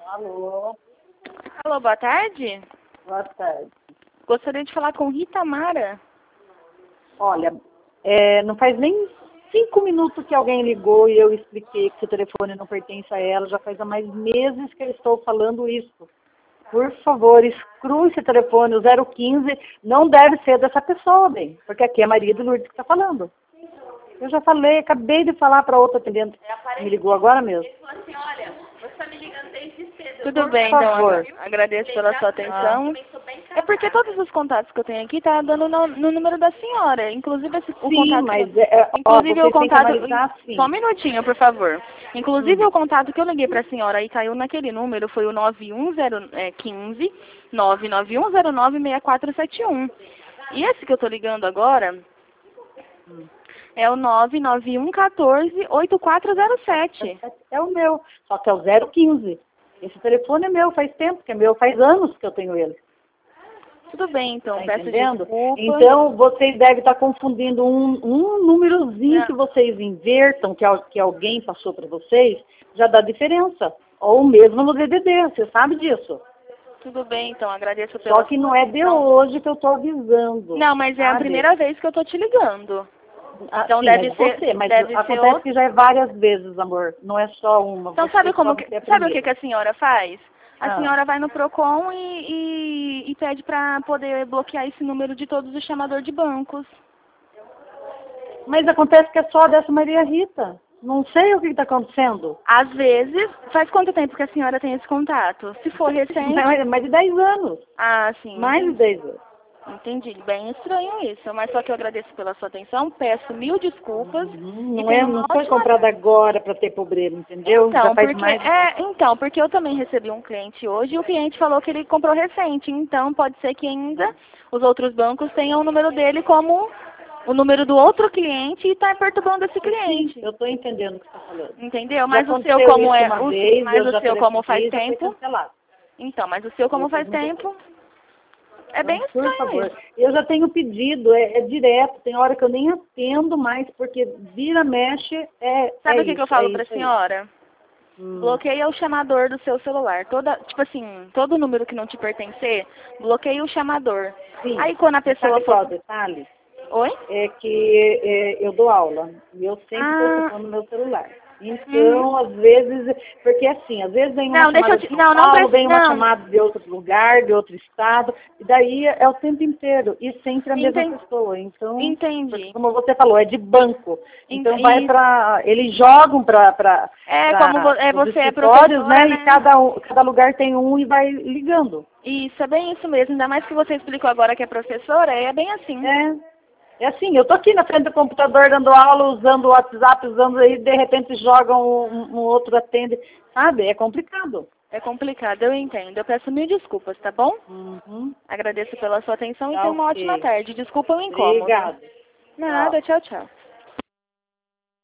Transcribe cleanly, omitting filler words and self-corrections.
Alô, Alô, boa tarde. boa tarde. Gostaria de falar com Rita Mara. Olha, não faz nem 5 minutos que alguém ligou e eu expliquei que seu telefone não pertence a ela. Já faz há mais meses que eu estou falando isso. Por favor, exclua esse telefone, o 015 não deve ser dessa pessoa, bem, porque aqui é Maria de Lourdes que está falando. Eu já falei, acabei de falar para outra atendente que me ligou agora mesmo. Ele falou assim, olha, você está me ligando desde cedo. Por Tudo bem, então, favor. agradeço pela sua atenção. É porque todos os contatos que eu tenho aqui tá dando no número da senhora. Inclusive o Sim, contato. mas Inclusive o vocês têm que contato. analisar assim. Só um minutinho, por favor. Inclusive o contato que eu liguei para a senhora e caiu naquele número foi o 91015 991096471. E esse que eu tô ligando agora é o 991148407. É o meu, só que é o 015. Esse telefone é meu, faz tempo que é meu, faz anos que eu tenho ele. Tudo bem, então, Tá peço entendendo? desculpa. Então, vocês devem estar confundindo um númerozinho Não. que vocês invertam, que alguém passou para vocês, já dá diferença. Ou mesmo no DDD, você sabe disso. Tudo bem, então, agradeço pela Só que não é de hoje que eu estou avisando. Não, mas é a sabe? primeira vez que eu tô te ligando. Então Sim, deve mas ser, você, mas deve ser acontece outro. que já é várias vezes, amor. Não é só uma. Então Você sabe só como vai ser a sabe o primeira. que a senhora faz? A Ah. senhora vai no Procon e pede para poder bloquear esse número de todos os chamadores de bancos. Mas acontece que é só dessa Maria Rita. Não sei o que está acontecendo. Às vezes, faz quanto tempo que a senhora tem esse contato? Se for recente. Mais de 10 anos. Ah, sim. Mais de 10 anos. Entendi. Bem estranho isso, mas só que eu agradeço pela sua atenção, peço 1000 desculpas. Não foi comprada agora para ter problema, entendeu? Então, Já faz porque, mais. porque eu também recebi um cliente hoje e o cliente falou que ele comprou recente. Então, pode ser que ainda os outros bancos tenham o número dele como o número do outro cliente e está perturbando esse cliente. Sim, eu estou entendendo o que você está falando. Entendeu? Mas já o seu aconteceu como isso é, uma vez, mas eu o já seu como faz já foi tempo. cancelado. Então, mas o seu como faz tempo. É bem Por estranho favor, isso. eu já tenho pedido, é direto, tem hora que eu nem atendo mais, porque vira, mexe, Sabe o que eu falo pra isso aí. senhora? Bloqueia o chamador do seu celular. Tipo assim, todo número que não te pertencer, bloqueia o chamador. Sim. Aí quando a pessoa Sabe qual é o for... detalhe? Oi? É que eu dou aula e eu sempre estou ocupando meu celular. Então, às vezes, porque assim, às vezes vem uma Não, deixa chamada eu de te... São Paulo, vem uma não. chamada de outro lugar, de outro estado, e daí é o tempo inteiro, e sempre a mesma pessoa. Então, Entendi. porque, como você falou, é de banco. Então eles jogam para você é escritórios, professora, né? E cada lugar tem um e vai ligando. Isso, é bem isso mesmo. Ainda mais que você explicou agora que é professora, é bem assim. É assim, eu tô aqui na frente do computador dando aula, usando o WhatsApp, usando aí, de repente jogam um outro atende. Sabe? É complicado. É complicado, eu entendo. Eu peço 1000 desculpas, tá bom? Uhum. Agradeço pela sua atenção e Tá, tenha uma ok. ótima tarde. Desculpa o incômodo. Obrigada. Nada, tchau, tchau.